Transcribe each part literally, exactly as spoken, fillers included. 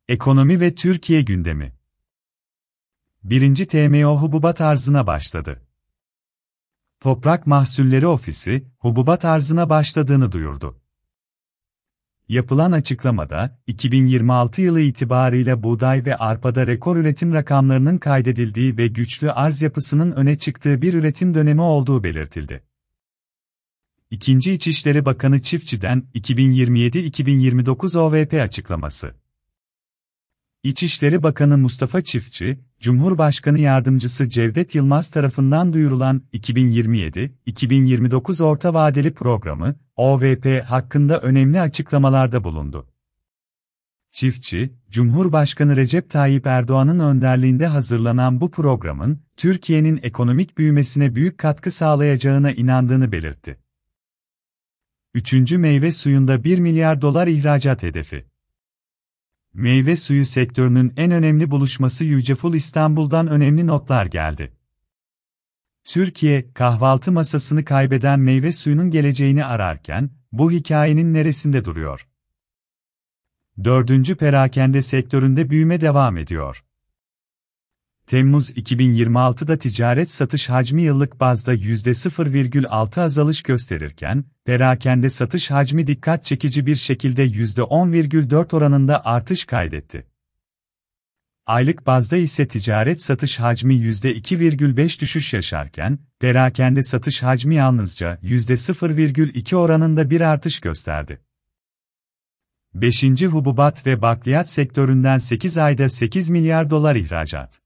Ekonomi ve Türkiye gündemi. Birinci T M O hububat arzına başladı. Toprak Mahsulleri Ofisi, hububat arzına başladığını duyurdu. Yapılan açıklamada, iki bin yirmi altı yılı itibarıyla buğday ve arpada rekor üretim rakamlarının kaydedildiği ve güçlü arz yapısının öne çıktığı bir üretim dönemi olduğu belirtildi. İkinci İçişleri Bakanı Çiftçi'den iki bin yirmi yedi iki bin yirmi dokuz O V P açıklaması. İçişleri Bakanı Mustafa Çiftçi, Cumhurbaşkanı Yardımcısı Cevdet Yılmaz tarafından duyurulan iki bin yirmi yedi iki bin yirmi dokuz Orta Vadeli Programı, O V P hakkında önemli açıklamalarda bulundu. Çiftçi, Cumhurbaşkanı Recep Tayyip Erdoğan'ın önderliğinde hazırlanan bu programın, Türkiye'nin ekonomik büyümesine büyük katkı sağlayacağına inandığını belirtti. Üçüncü meyve suyunda bir milyar dolar ihracat hedefi. Meyve suyu sektörünün en önemli buluşması Yüceful İstanbul'dan önemli notlar geldi. Türkiye, kahvaltı masasını kaybeden meyve suyunun geleceğini ararken, bu hikayenin neresinde duruyor? Dördüncü perakende sektöründe büyüme devam ediyor. Temmuz iki bin yirmi altıda ticaret satış hacmi yıllık bazda yüzde sıfır virgül altı azalış gösterirken, perakende satış hacmi dikkat çekici bir şekilde yüzde on virgül dört oranında artış kaydetti. Aylık bazda ise ticaret satış hacmi yüzde iki virgül beş düşüş yaşarken, perakende satış hacmi yalnızca yüzde sıfır virgül iki oranında bir artış gösterdi. Beşinci Hububat ve bakliyat sektöründen sekiz ayda sekiz milyar dolar ihracat.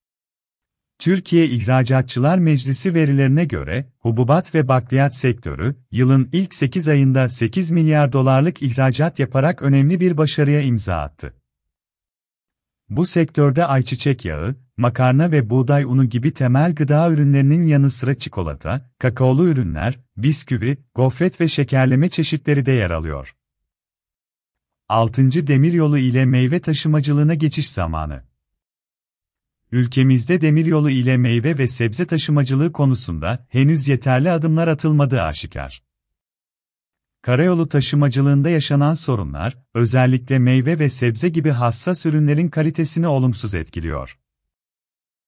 Türkiye İhracatçılar Meclisi verilerine göre, hububat ve bakliyat sektörü, yılın ilk sekiz ayında sekiz milyar dolarlık ihracat yaparak önemli bir başarıya imza attı. Bu sektörde ayçiçek yağı, makarna ve buğday unu gibi temel gıda ürünlerinin yanı sıra çikolata, kakaolu ürünler, bisküvi, gofret ve şekerleme çeşitleri de yer alıyor. altıncı Demiryolu ile meyve taşımacılığına geçiş zamanı. Ülkemizde demiryolu ile meyve ve sebze taşımacılığı konusunda henüz yeterli adımlar atılmadığı aşikar. Karayolu taşımacılığında yaşanan sorunlar, özellikle meyve ve sebze gibi hassas ürünlerin kalitesini olumsuz etkiliyor.